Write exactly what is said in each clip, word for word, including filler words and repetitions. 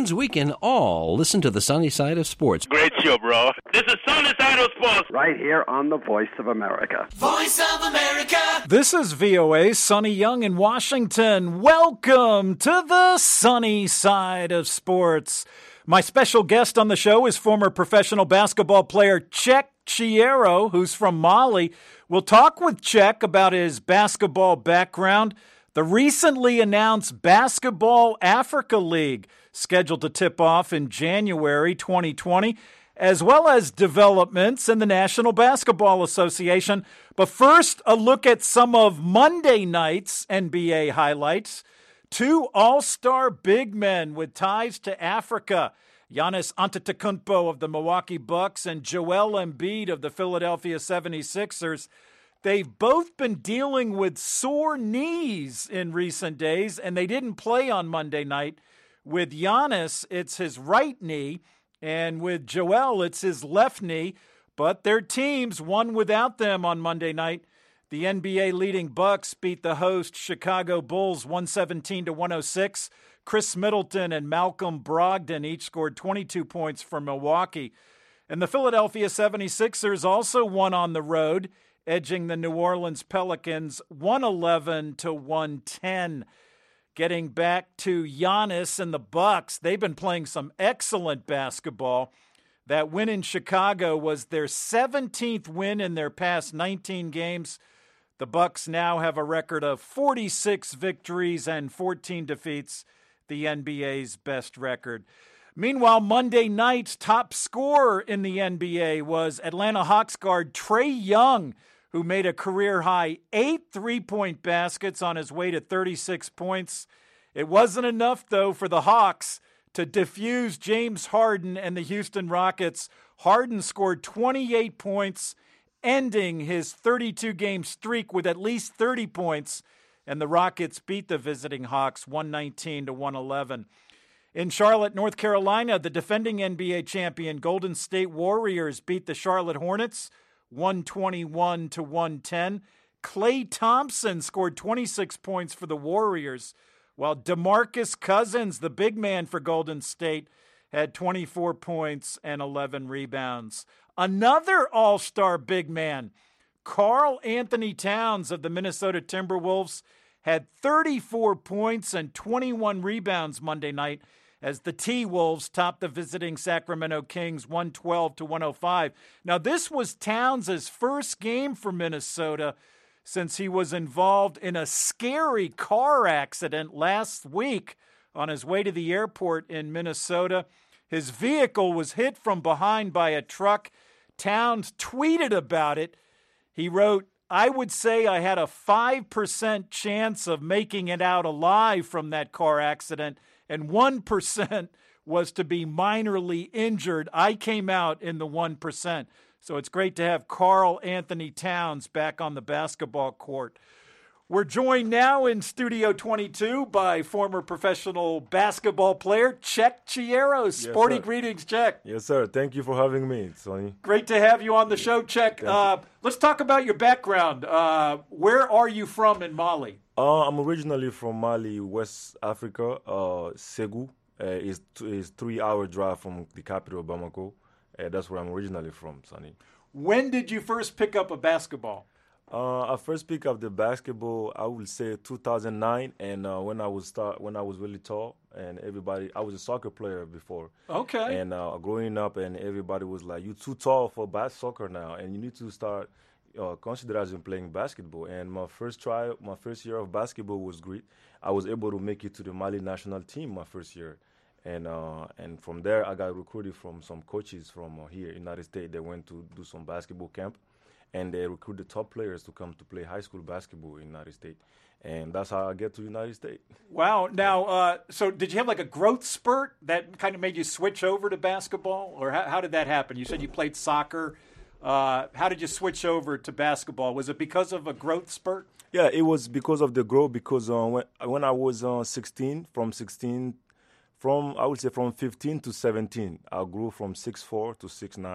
means we can all listen to the sunny side of sports. Great show, bro. This is Sunny Side of Sports. Right here on the Voice of America. Voice of America. This is V O A, Sonny Young in Washington. Welcome to the sunny side of sports. My special guest on the show is former professional basketball player Cheick Chiero, who's from Mali. We'll talk with Cheick about his basketball background, the recently announced Basketball Africa League, scheduled to tip off in January twenty twenty, as well as developments in the National Basketball Association. But first, a look at some of Monday night's N B A highlights. Two all-star big men with ties to Africa, Giannis Antetokounmpo of the Milwaukee Bucks and Joel Embiid of the Philadelphia seventy-sixers. They've both been dealing with sore knees in recent days, and they didn't play on Monday night. With Giannis, it's his right knee, and with Joel, it's his left knee. But their teams won without them on Monday night. The N B A leading Bucks beat the host Chicago Bulls one seventeen to one oh six. Chris Middleton and Malcolm Brogdon each scored twenty-two points for Milwaukee. And the Philadelphia seventy-sixers also won on the road, edging the New Orleans Pelicans one eleven to one ten. Getting back to Giannis and the Bucks, they've been playing some excellent basketball. That win in Chicago was their seventeenth win in their past nineteen games. The Bucks now have a record of forty-six victories and fourteen defeats, the N B A's best record. Meanwhile, Monday night's top scorer in the N B A was Atlanta Hawks guard Trae Young, who made a career-high eight three-point baskets on his way to thirty-six points. It wasn't enough, though, for the Hawks to defuse James Harden and the Houston Rockets. Harden scored twenty-eight points, ending his thirty-two game streak with at least thirty points, and the Rockets beat the visiting Hawks one nineteen to one eleven. In Charlotte, North Carolina, the defending N B A champion Golden State Warriors beat the Charlotte Hornets one twenty-one to one ten. Klay Thompson scored twenty-six points for the Warriors, while DeMarcus Cousins, the big man for Golden State, had twenty-four points and eleven rebounds. Another all-star big man, Karl Anthony Towns of the Minnesota Timberwolves, had thirty-four points and twenty-one rebounds Monday night as the T-Wolves topped the visiting Sacramento Kings one twelve to one oh five. Now, this was Towns' first game for Minnesota since he was involved in a scary car accident last week on his way to the airport in Minnesota. His vehicle was hit from behind by a truck. Towns tweeted about it. He wrote, "I would say I had a five percent chance of making it out alive from that car accident, and one percent was to be minorly injured. I came out in the one percent. So it's great to have Karl Anthony Towns back on the basketball court. We're joined now in Studio twenty-two by former professional basketball player Cheick Chiero. Sporty yes, greetings, Cheick. Yes, sir. Thank you for having me, Sonny. Great to have you on the show, Cheick. Uh, let's talk about your background. Uh, where are you from in Mali? Uh, I'm originally from Mali, West Africa, uh, Ségou. Uh, it's is three-hour drive from the capital, Bamako. Uh, that's where I'm originally from, Sonny. When did you first pick up a basketball? Uh, I first picked up the basketball, I would say two thousand nine, and uh, when I was start when I was really tall, and everybody, I was a soccer player before. Okay. And uh, growing up, and everybody was like, "You're too tall for bas- soccer now, and you need to start uh, considering playing basketball." And my first try, my first year of basketball was great. I was able to make it to the Mali national team my first year. And uh, and from there, I got recruited from some coaches from uh, here in the United States. They went to do some basketball camp, and they recruited top players to come to play high school basketball in the United States. And that's how I get to the United States. Wow. Now, uh, so did you have like a growth spurt that kind of made you switch over to basketball? Or how, how did that happen? You said you played soccer. Uh, how did you switch over to basketball? Was it because of a growth spurt? Yeah, it was because of the growth. Because uh, when, when I was uh, sixteen, from sixteen... From, I would say from fifteen to seventeen, I grew from six foot four to six nine.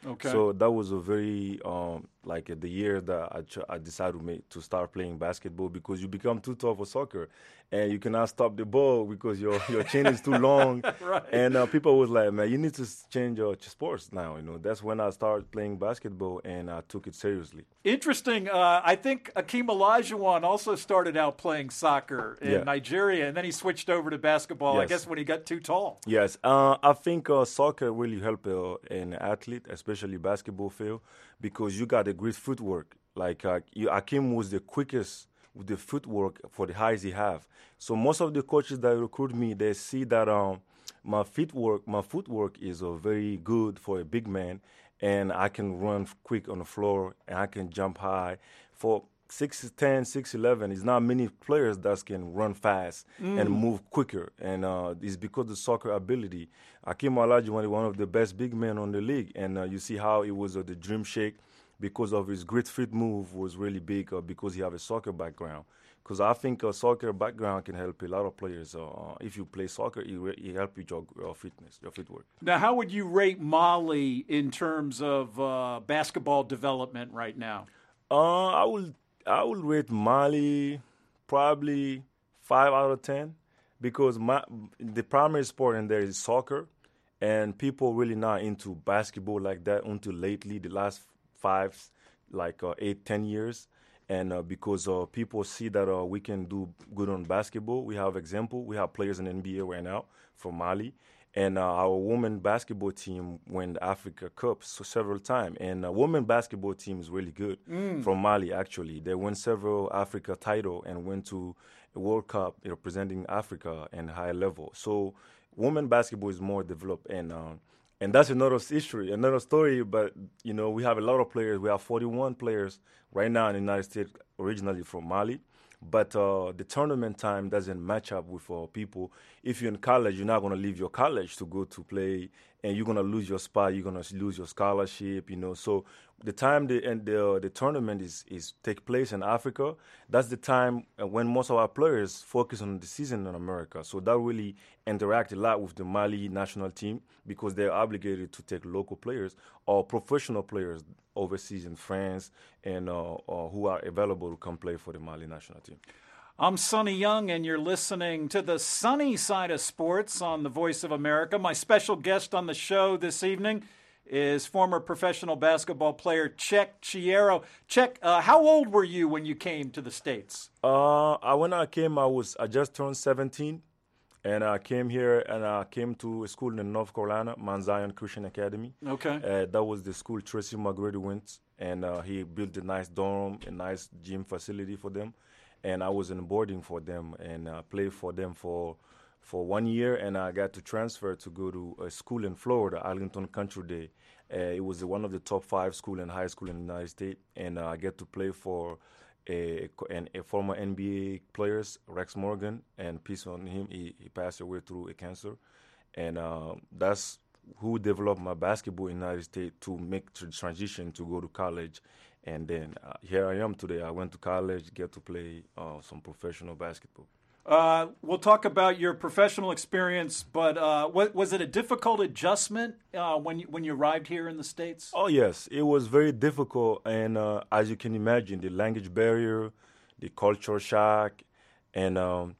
Okay. So that was a very um, like uh, the year that I, ch- I decided to make to start playing basketball, because you become too tall for soccer, and you cannot stop the ball because your your chain is too long. Right. And uh, people was like, man, you need to s- change your ch- sports now. You know, that's when I started playing basketball, and I took it seriously. Interesting. Uh, I think Akeem Olajuwon also started out playing soccer in Yeah. Nigeria, and then he switched over to basketball, I Yes. guess, when he got too tall. Yes, uh, I think uh, soccer really help uh, an athlete, especially basketball field, because you got a great footwork. Like uh, you, Akim was the quickest with the footwork for the heights he have. So most of the coaches that recruit me, they see that um, my footwork, my footwork is uh, very good for a big man, and I can run quick on the floor, and I can jump high. For six ten, six eleven, it's not many players that can run fast and move quicker. And uh, it's because of the soccer ability. Akeem Olajuwon is one of the best big men on the league. And uh, you see how it was uh, the dream shake because of his great feet move was really big uh, because he have a soccer background. Because I think a soccer background can help a lot of players. Uh, if you play soccer, it, re- it help you your, your fitness, your footwork. Now, how would you rate Mali in terms of uh, basketball development right now? Uh, I will I will rate Mali probably five out of ten, because my, the primary sport in there is soccer, and people really not into basketball like that until lately, the last five, like uh, eight, ten years. And uh, because uh, people see that uh, we can do good on basketball, we have example. We have players in the N B A right now from Mali. And uh, our women basketball team won the Africa Cup so several times. And uh, women basketball team is really good from Mali, actually. They won several Africa title and went to a World Cup representing Africa and high level. So women basketball is more developed. And uh, and that's another history, another story. But, you know, we have a lot of players. We have forty-one players right now in the United States, originally from Mali. But uh, the tournament time doesn't match up with uh, people. If you're in college, you're not going to leave your college to go to play, and you're going to lose your spot. You're going to lose your scholarship, you know. So the time the and the, the tournament is, is take place in Africa, that's the time when most of our players focus on the season in America. So that really interact a lot with the Mali national team, because they're obligated to take local players or professional players overseas in France and uh, uh, who are available to come play for the Mali national team. I'm Sonny Young, and you're listening to the Sunny Side of Sports on the Voice of America. My special guest on the show this evening is former professional basketball player Cheick Chiero. Cheick, uh, how old were you when you came to the States? Uh, I, when I came, I was I just turned seventeen, and I came here and I came to a school in North Carolina, Mount Zion Christian Academy. Okay. Uh, that was the school Tracy McGrady went, and uh, he built a nice dorm, a nice gym facility for them. And I was in boarding for them and uh, played for them for for one year, and I got to transfer to go to a school in Florida, Arlington Country Day. Uh, it was one of the top five school in high school in the United States, and uh, I get to play for a, an, a former N B A players, Rex Morgan, and peace on him. He, he passed away through a cancer, and uh, that's who developed my basketball in the United States to make the transition to go to college. And then uh, here I am today. I went to college, get to play uh, some professional basketball. Uh, we'll talk about your professional experience, but uh, what, was it a difficult adjustment uh, when you, when you arrived here in the States? Oh, yes. It was very difficult. And uh, as you can imagine, the language barrier, the culture shock, and um,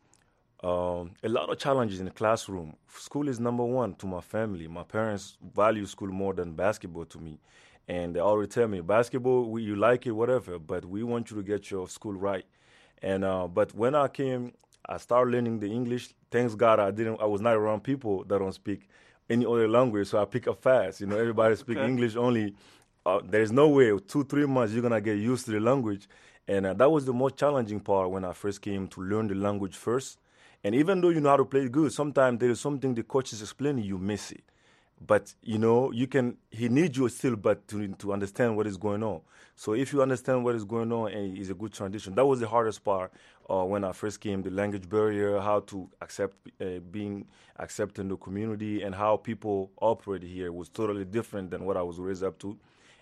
um, a lot of challenges in the classroom. School is number one to my family. My parents value school more than basketball to me. And they always tell me, basketball, we, you like it, whatever, but we want you to get your school right. And uh, but when I came, I started learning the English. Thanks God, I didn't. I was not around people that don't speak any other language, so I pick up fast. You know, everybody speak Okay. English only. Uh, there's no way two, three months you're gonna get used to the language, and uh, that was the most challenging part when I first came to learn the language first. And even though you know how to play it good, sometimes there is something the coach is explaining, you miss it. But, you know, you can, he needs you still, but to to understand what is going on. So if you understand what is going on, and it's a good transition. That was the hardest part uh, when I first came, the language barrier, how to accept, uh, being accepted in the community, and how people operate here was totally different than what I was raised up to.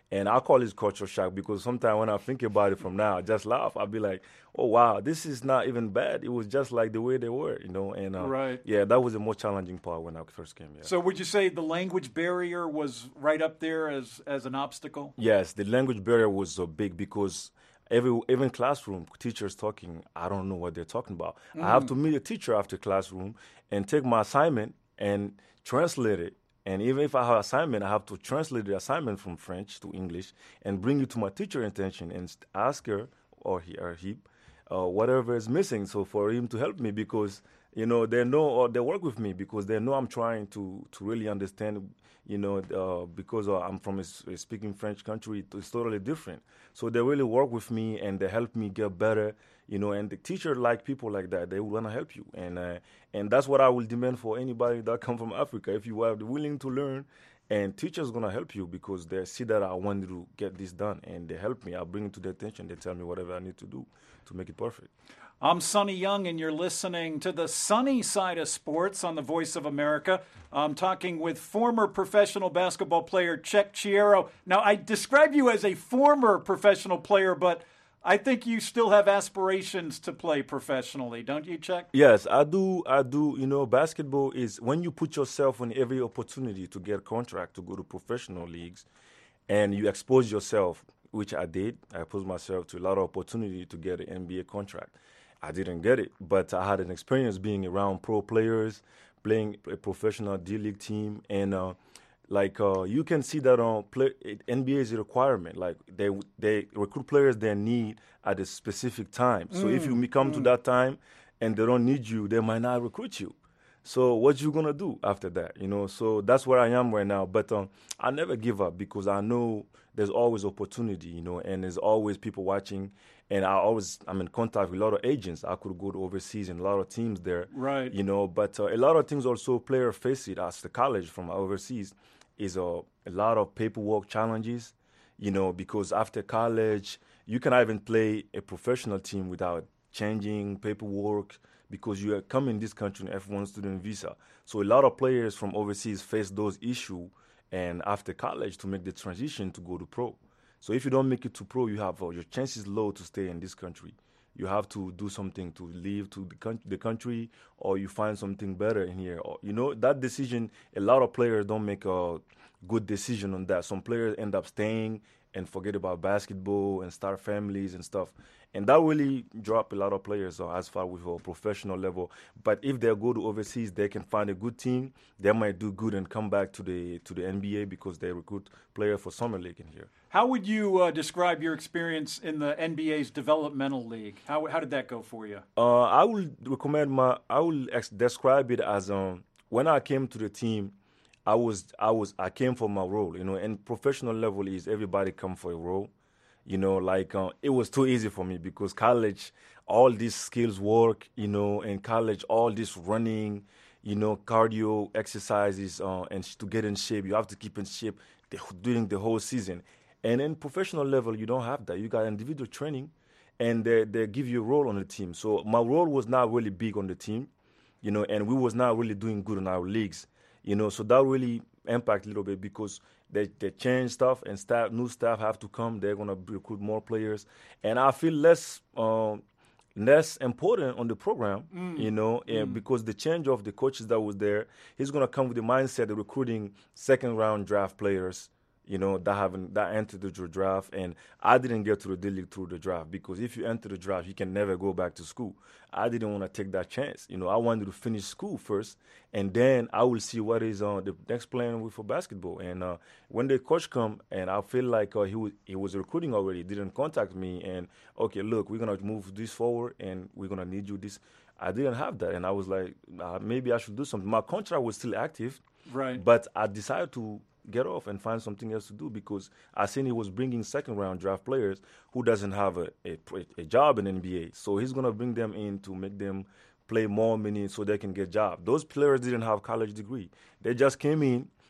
And I call it culture shock because sometimes when I think about it from now, I just laugh. I'll be like, oh, wow, this is not even bad. It was just like the way they were, you know. And uh, right. yeah, that was the most challenging part when I first came here. So would you say the language barrier was right up there as, as an obstacle? Yes, the language barrier was so big because every even classroom, teachers talking, I don't know what they're talking about. Mm. I have to meet a teacher after classroom and take my assignment and translate it. And even if I have assignment, I have to translate the assignment from French to English and bring it to my teacher attention and ask her or he or he uh, whatever is missing. So for him to help me because, you know, they know or they work with me because they know I'm trying to, to really understand, you know, uh, because uh, I'm from a, a speaking French country, it's totally different. So they really work with me and they help me get better, you know, and the teacher like people like that, they want to help you. And uh, and that's what I will demand for anybody that come from Africa. If you are willing to learn, and teachers going to help you because they see that I want to get this done and they help me. I bring it to their attention. They tell me whatever I need to do to make it perfect. I'm Sonny Young, and you're listening to the Sunny Side of Sports on the Voice of America. I'm talking with former professional basketball player Cheick Chiaro. Now, I describe you as a former professional player, but I think you still have aspirations to play professionally, don't you, Cheick? Yes, I do. I do. You know, basketball is when you put yourself on every opportunity to get a contract to go to professional leagues and you expose yourself, which I did. I exposed myself to a lot of opportunity to get an N B A contract. I didn't get it, but I had an experience being around pro players, playing a professional D-League team, and uh, like uh, you can see that on play, N B A is a requirement. Like they they recruit players they need at a specific time. So mm, if you come mm. to that time and they don't need you, they might not recruit you. So what you gonna do after that? You know. So that's where I am right now. But um, I never give up because I know there's always opportunity. You know, and there's always people watching. And I always, I'm in contact with a lot of agents. I could go to overseas and a lot of teams there. Right. You know, but uh, a lot of things also player face it as the college from overseas is uh, a lot of paperwork challenges, you know, because after college, you cannot even play a professional team without changing paperwork because you are coming in this country on F one student visa. So a lot of players from overseas face those issues and after college to make the transition to go to pro. So if you don't make it to pro, you have uh, your chances low to stay in this country. You have to do something to leave to the, con- the country, or you find something better in here. Or, you know, that decision, a lot of players don't make a good decision on that. Some players end up staying and forget about basketball and start families and stuff. And that really drop a lot of players uh, as far with a professional level. But if they go to overseas, they can find a good team. They might do good and come back to the to the N B A because they recruit players for summer league in here. How would you uh, describe your experience in the N B A's developmental league? How how did that go for you? Uh, I would recommend my. I will ex- describe it as um, when I came to the team, I was I was I came for my role. You know, and professional level is everybody come for a role. You know, like uh, it was too easy for me because college, all these skills work, you know, in college, all this running, you know, cardio exercises, uh, and to get in shape, you have to keep in shape the, during the whole season. And in professional level, you don't have that. You got individual training, and they, they give you a role on the team. So my role was not really big on the team, you know, and we was not really doing good in our leagues, you know, so that really impact a little bit because they, they change stuff and staff, new staff have to come. They're going to recruit more players. And I feel less um, less important on the program, mm. you know, mm. and because the change of the coaches that was there, he's going to come with the mindset of recruiting second-round draft players, you know, that haven't that entered the draft. And I didn't get to the D-League through the draft because if you enter the draft, you can never go back to school. I didn't want to take that chance. You know, I wanted to finish school first, and then I will see what is uh, the next plan for basketball. And uh, when the coach come, and I feel like uh, he was he was recruiting already, didn't contact me, and okay, look, we're gonna move this forward, and we're gonna need you this. I didn't have that, and I was like, uh, maybe I should do something. My contract was still active, right? But I decided to get off and find something else to do because I seen he was bringing second round draft players who doesn't have a, a, a job in N B A. So he's going to bring them in to make them play more minutes so they can get jobs. Those players didn't have college degree. They just came in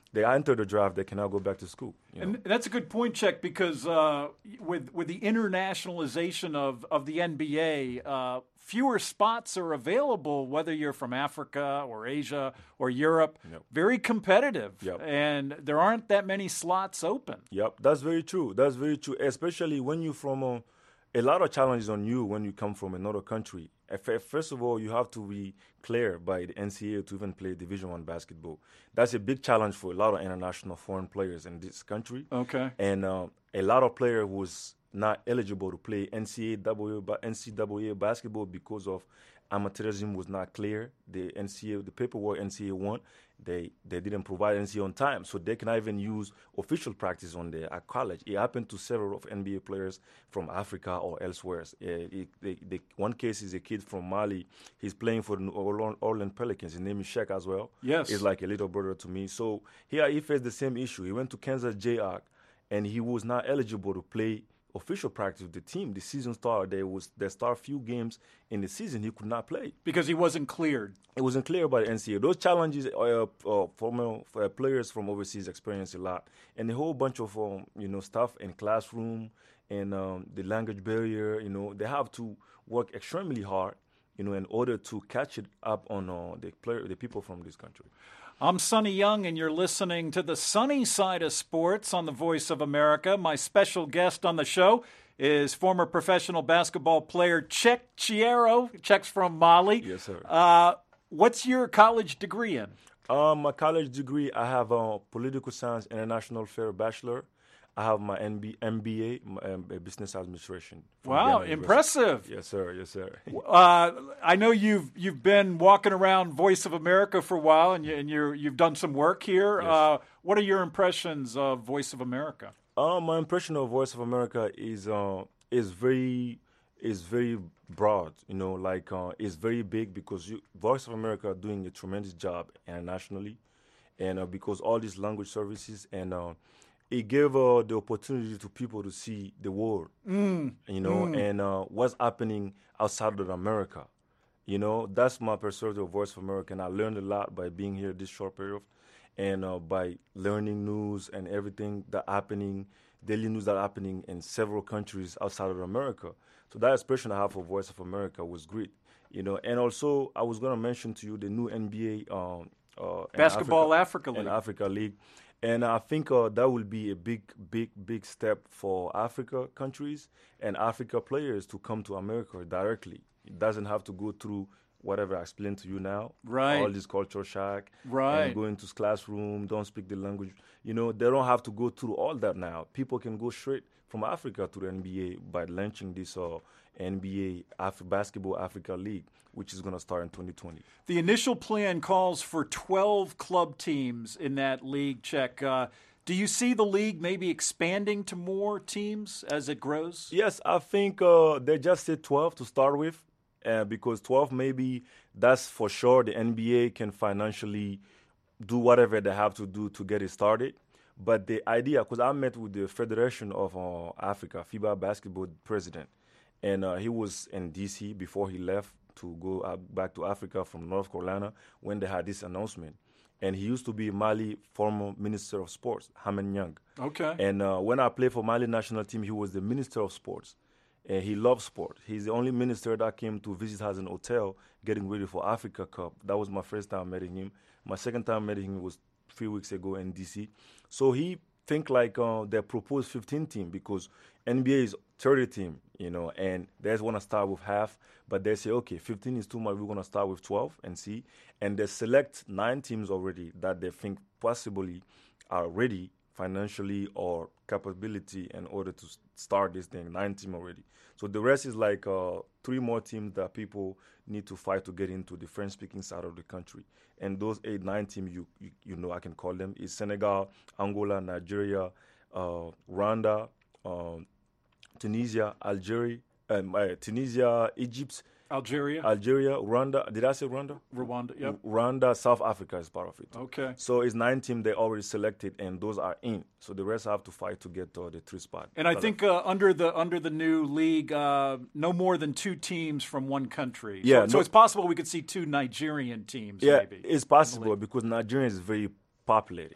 they enter the draft, they cannot go back to school. You know? And that's a good point, Czech, because uh, with with the internationalization of, of the N B A, uh, fewer spots are available, whether you're from Africa or Asia or Europe. Yep. Very competitive, Yep. and there aren't that many slots open. Yep, that's very true. That's very true, especially when you're from a, a lot of challenges on you when you come from another country. First of all, you have to be cleared by the N C A A to even play Division One basketball. That's a big challenge for a lot of international foreign players in this country. Okay. And uh, a lot of players was not eligible to play N C A A, N C A A basketball because of amateurism was not clear. The N C A A, the paperwork N C A A want, they they didn't provide N C A A on time, so they cannot even use official practice on there at college. It happened to several of N B A players from Africa or elsewhere. Uh, it, they, they, one case is a kid from Mali. He's playing for the New Orleans Pelicans. His name is Sheck as well. Yes. He's like a little brother to me. So here he faced the same issue. He went to Kansas Jayhawk, and he was not eligible to play official practice with the team. The season started. There was there start few games in the season he could not play because he wasn't cleared. It wasn't cleared by the N C A A. Those challenges, uh, uh, former uh, players from overseas experience a lot, and a whole bunch of um, you know stuff in classroom and um, the language barrier. You know, they have to work extremely hard, you know, in order to catch it up on uh, the player, the people from this country. I'm Sonny Young, and you're listening to the Sunny Side of Sports on the Voice of America. My special guest on the show is former professional basketball player Czech Chiero. Czech's from Mali. Yes, sir. Uh, what's your college degree in? Um, my college degree, I have a political science, international affair bachelor. I have my M B A, my, um, business administration. Wow, impressive. Yes, sir. Yes, sir. uh, I know you've you've been walking around Voice of America for a while, and, you, and you're, you've done some work here. Yes. Uh, what are your impressions of Voice of America? Uh, my impression of Voice of America is uh, is very is very broad. You know, like uh, it's very big because you, Voice of America are doing a tremendous job internationally, and uh, because all these language services and uh, it gave uh, the opportunity to people to see the world, mm. you know, mm. and uh, what's happening outside of America. You know, that's my perspective of Voice of America, and I learned a lot by being here this short period, and uh, by learning news and everything that happening, daily news that happening in several countries outside of America. So that expression I have for Voice of America was great, you know. And also, I was going to mention to you the new N B A um, uh, Basketball Africa, Africa League. and Africa League. And I think uh, that will be a big, big, big step for Africa countries and Africa players to come to America directly. It doesn't have to go through whatever I explained to you now. Right. All this culture shock. Right. And go into classroom, don't speak the language. You know, they don't have to go through all that now. People can go straight from Africa to the N B A by launching this uh, N B A Af- Basketball Africa League, which is going to start in twenty twenty. The initial plan calls for twelve club teams in that league, Czech. Uh, do you see the league maybe expanding to more teams as it grows? Yes, I think uh, they just said twelve to start with, uh, because twelve maybe that's for sure the N B A can financially do whatever they have to do to get it started. But the idea, because I met with the Federation of uh, Africa, FIBA basketball president, and uh, he was in D C before he left to go uh, back to Africa from North Carolina when they had this announcement. And he used to be Mali former Minister of Sports, Hamen Young. Okay. And uh, when I played for Mali national team, he was the Minister of Sports. And he loves sport. He's the only minister that came to visit us in a hotel getting ready for Africa Cup. That was my first time meeting him. My second time meeting him was three weeks ago in D C. So he think like uh, they proposed fifteen team because N B A is thirty team, you know, and they just want to start with half, but they say, okay, fifteen is too much, we're going to start with twelve and see. And they select nine teams already that they think possibly are ready financially or capability in order to start this thing, nine team already. So the rest is like uh, three more teams that people need to fight to get into the French-speaking side of the country. And those eight, nine teams, you, you you know, I can call them, is Senegal, Angola, Nigeria, uh, Rwanda, um, Tunisia, Algeria, um, uh, Tunisia, Egypt, Algeria, Algeria, Rwanda. Did I say Rwanda? Rwanda, yep. Rwanda, South Africa is part of it. Okay. So it's nine teams they already selected, and those are in. So the rest have to fight to get uh, the three spot. And I think uh, under the under the new league, uh, no more than two teams from one country. Yeah. So, No, so it's possible we could see two Nigerian teams. yeah, maybe. it's possible because Nigeria is very populated.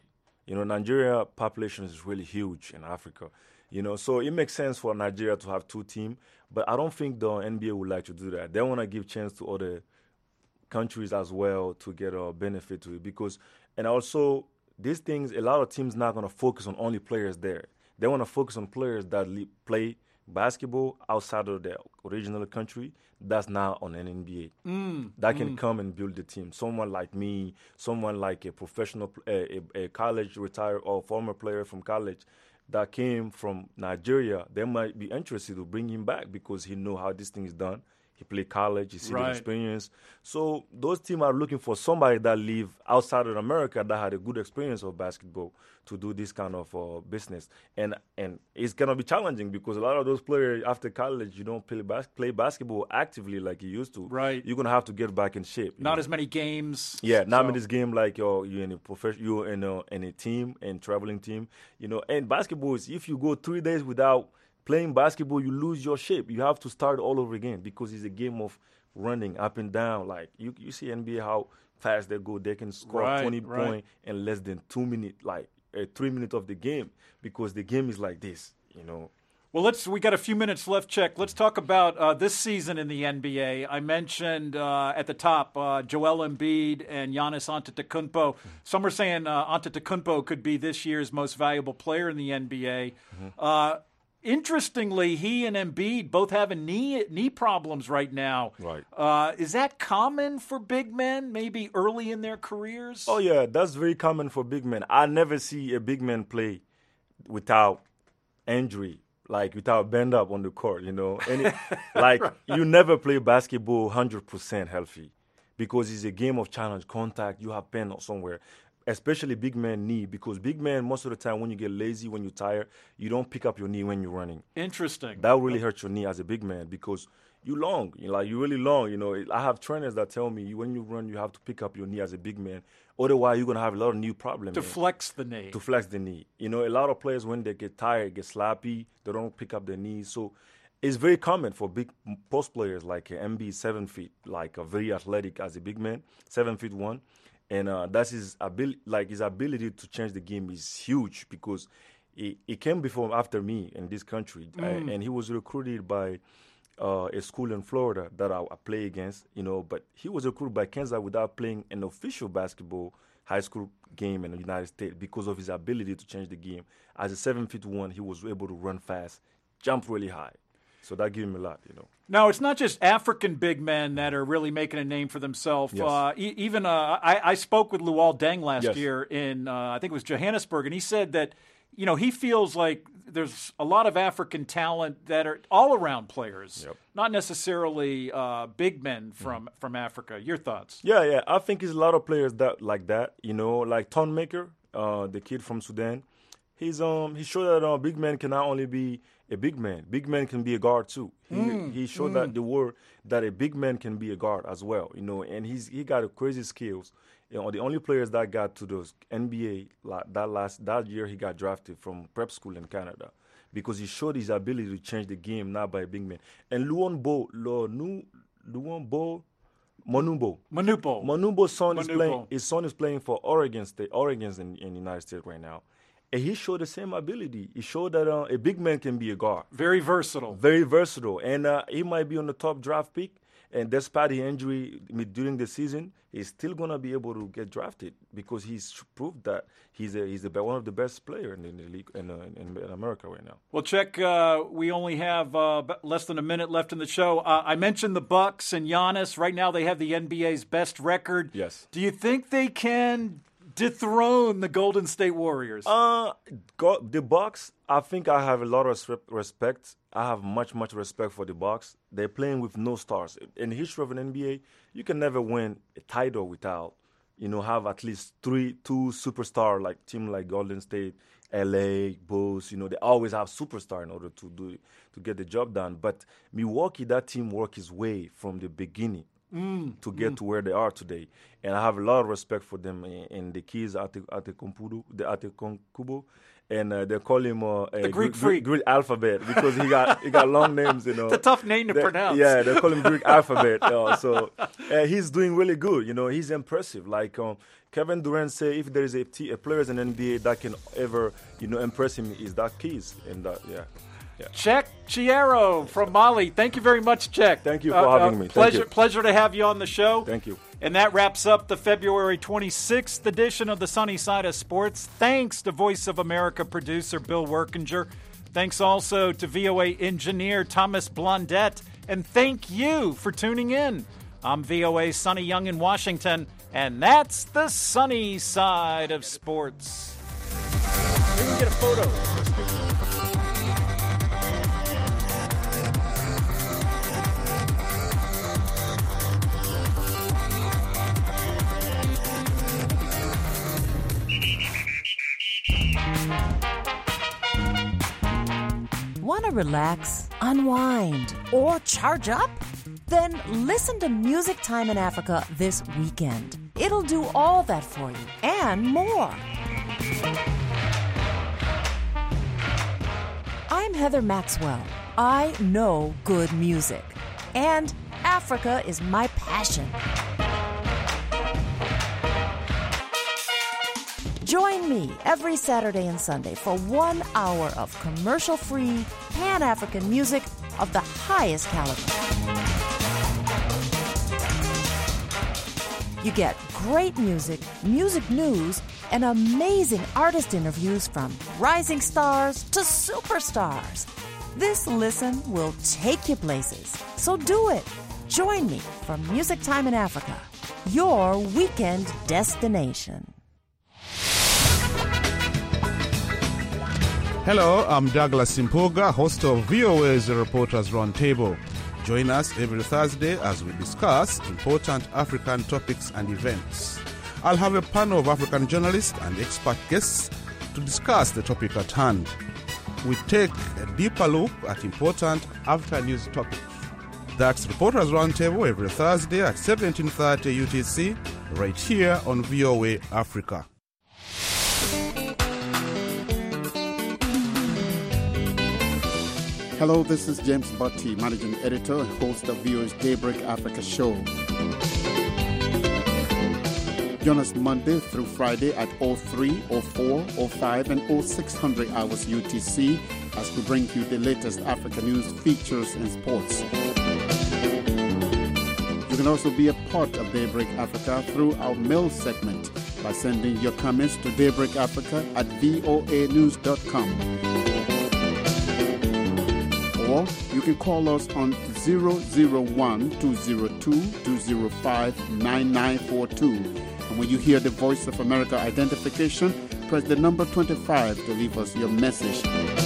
You know, Nigeria population is really huge in Africa. You know, so it makes sense for Nigeria to have two teams, but I don't think the N B A would like to do that. They want to give chance to other countries as well to get a benefit to it because, and also these things, a lot of teams not going to focus on only players there. They want to focus on players that le- play basketball outside of their original country. That's not on an N B A. Mm, that can mm. come and build the team. Someone like me, someone like a professional, a, a, a college retired or former player from college that came from Nigeria, they might be interested to bring him back because he know how this thing is done. He played college, he see Right. the experience. So those teams are looking for somebody that live outside of America that had a good experience of basketball to do this kind of uh, business. And and it's gonna be challenging because a lot of those players after college, you don't play bas- play basketball actively like you used to. Right. You're gonna have to get back in shape. you Not know? as many games. Yeah, not so- in this game like you're, you're in a profession, you're in a, in a team and traveling team, you know. And basketball is if you go three days without playing basketball, you lose your shape. You have to start all over again because it's a game of running up and down. Like you, you see N B A how fast they go. They can score Right, twenty right. points in less than two minutes, like uh, three minutes of the game because the game is like this, you know. Well, let's. We got a few minutes left, Check. Let's talk about uh, this season in the N B A. I mentioned uh, at the top uh, Joel Embiid and Giannis Antetokounmpo. Some are saying uh, Antetokounmpo could be this year's most valuable player in the N B A. Mm-hmm. Uh, interestingly, he and Embiid both having knee knee problems right now. Right. Uh, is that common for big men, maybe early in their careers? Oh yeah, that's very common for big men. I never see a big man play without injury, like without bend up on the court. You know, Any, like you never play basketball one hundred percent healthy because it's a game of challenge, contact. You have pain somewhere. Especially big man knee, because big man most of the time when you get lazy, when you're tired, you don't pick up your knee when you're running. Interesting. That really hurts your knee as a big man because you long, you know, like you really long. You know, I have trainers that tell me when you run, you have to pick up your knee as a big man. Otherwise, you're gonna have a lot of knee problems. To flex the knee. To flex the knee. You know, a lot of players when they get tired, get sloppy, they don't pick up their knees. So it's very common for big post players like M B, seven feet, like a very athletic as a big man, seven feet one. And uh, that's his ability. Like his ability to change the game is huge because he, he came before after me in this country, Mm. uh, and he was recruited by uh, a school in Florida that I, I play against. You know, but he was recruited by Kansas without playing an official basketball high school game in the United States because of his ability to change the game. As a seven feet one, he was able to run fast, jump really high. So that gave him a lot, you know. Now, it's not just African big men that are really making a name for themselves. Yes. Uh, e- even uh, I, I spoke with Luol Deng last Yes. year in, uh, I think it was Johannesburg, and he said that, you know, he feels like there's a lot of African talent that are all-around players, Yep. not necessarily uh, big men from, mm-hmm. from Africa. Your thoughts? Yeah, yeah. I think it's a lot of players that like that, you know, like Ton Maker, uh, the kid from Sudan. He's um he showed that uh, big man can not only be a big man, big man can be a guard too. He Mm, he showed mm. that the world that a big man can be a guard as well, you know, and he's he got a crazy skills. You know, the only players that got to the N B A like, that last that year he got drafted from prep school in Canada because he showed his ability to change the game not by a big man. And Luon Bo, Luon Luon Bo, Monumbo. Manupo. Monumbo's son is Manupo. playing. His son is playing for Oregon State. Oregon's in, in the United States right now, and he showed the same ability. He showed that uh, a big man can be a guard, Very versatile. very versatile, and uh, he might be on the top draft pick. And despite the injury during the season, he's still gonna be able to get drafted because he's proved that he's a, he's the, one of the best players in the league in, uh, in, in America right now. Well, Check, uh, we only have uh, less than a minute left in the show. Uh, I mentioned the Bucks and Giannis. Right now they have the N B A's best record. Yes. Do you think they can dethrone the Golden State Warriors? Uh, go, the Bucks. I think I have a lot of res- respect. I have much, much respect for the Bucks. They're playing with no stars. In the history of an N B A, you can never win a title without, you know, have at least three, two superstar like team like Golden State, L A, Bulls. You know, they always have superstar in order to do to get the job done. But Milwaukee, that team worked its way from the beginning. Mm, to get mm. to where they are today, and I have a lot of respect for them. And the keys at the at the Kumpudu, the at the Kumpudu, and uh, they call him uh, the uh, Greek Greek, freak. Greek alphabet because he got he got long names. You know, It's a tough name to They- pronounce. Yeah, they call him Greek alphabet. Uh, so uh, he's doing really good. You know, he's impressive. Like um, Kevin Durant say, if there is a, t- a player in the N B A that can ever you know impress him, is that Keys and that yeah. Yeah. Czech Chiero from Mali. Thank you very much, Czech. Thank you for having me. Thank Pleasure, you. pleasure to have you on the show. Thank you. And that wraps up the February twenty-sixth edition of the Sunny Side of Sports. Thanks to Voice of America producer Bill Workinger. Thanks also to V O A engineer Thomas Blondette. And thank you for tuning in. I'm V O A's Sonny Young in Washington, and that's the Sunny Side of Sports. We can get a photo. Want to relax, unwind, or charge up? Then listen to Music Time in Africa this weekend. It'll do all that for you and more. I'm Heather Maxwell. I know good music, and Africa is my passion. Join me every Saturday and Sunday for one hour of commercial-free, Pan-African music of the highest caliber. You get great music, music news, and amazing artist interviews from rising stars to superstars. This listen will take you places, so do it. Join me for Music Time in Africa, your weekend destination. Hello, I'm Douglas Simpoga, host of V O A's Reporters Roundtable. Join us every Thursday as we discuss important African topics and events. I'll have a panel of African journalists and expert guests to discuss the topic at hand. We take a deeper look at important African news topics. That's Reporters Roundtable every Thursday at seventeen thirty U T C, right here on V O A Africa. Hello, this is James Butti, Managing Editor and host of V O A's Daybreak Africa show. Join us Monday through Friday at oh three, oh four, oh five, and oh six hundred hours U T C as we bring you the latest Africa news, features, and sports. You can also be a part of Daybreak Africa through our mail segment by sending your comments to daybreakafrica at voa news dot com. Or you can call us on zero zero one, two zero two, two zero five, nine nine four two. And when you hear the Voice of America identification, press the number twenty-five to leave us your message.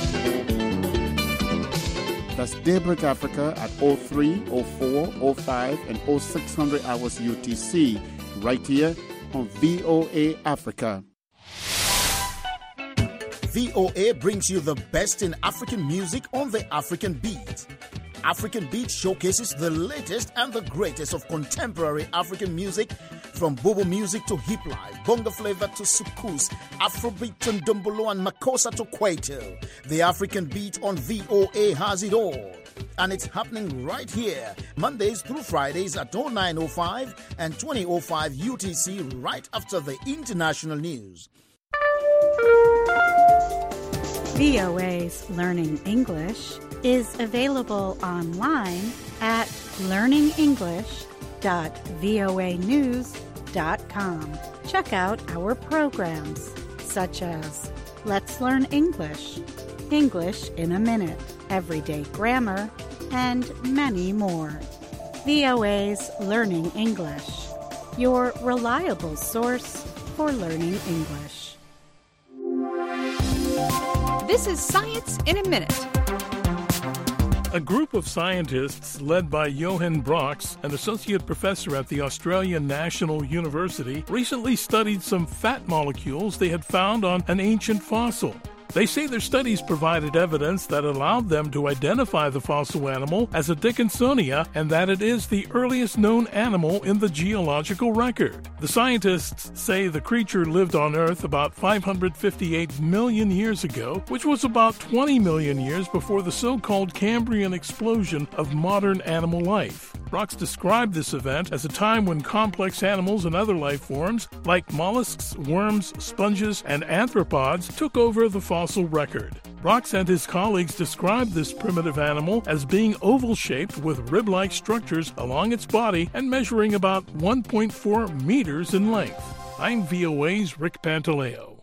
That's Daybreak Africa at oh three, oh four, oh five, and oh six hundred hours U T C, right here on V O A Africa. V O A brings you the best in African music on the African Beat. African Beat showcases the latest and the greatest of contemporary African music, from bobo music to hip life, bongo flavor to soukous, Afrobeat to ndombolo and makossa to kwaito. The African Beat on V O A has it all. And it's happening right here, Mondays through Fridays at oh nine oh five and twenty oh five U T C, right after the international news. V O A's Learning English is available online at learning english dot voa news dot com. Check out our programs such as Let's Learn English, English in a Minute, Everyday Grammar, and many more. V O A's Learning English, your reliable source for learning English. This is Science in a Minute. A group of scientists led by Johan Brox, an associate professor at the Australian National University, recently studied some fat molecules they had found on an ancient fossil. They say their studies provided evidence that allowed them to identify the fossil animal as a Dickinsonia and that it is the earliest known animal in the geological record. The scientists say the creature lived on Earth about five hundred fifty-eight million years ago, which was about twenty million years before the so-called Cambrian explosion of modern animal life. Brox described this event as a time when complex animals and other life forms, like mollusks, worms, sponges, and arthropods, took over the fossil record. Brox and his colleagues described this primitive animal as being oval-shaped with rib-like structures along its body and measuring about one point four meters in length. I'm V O A's Rick Pantaleo.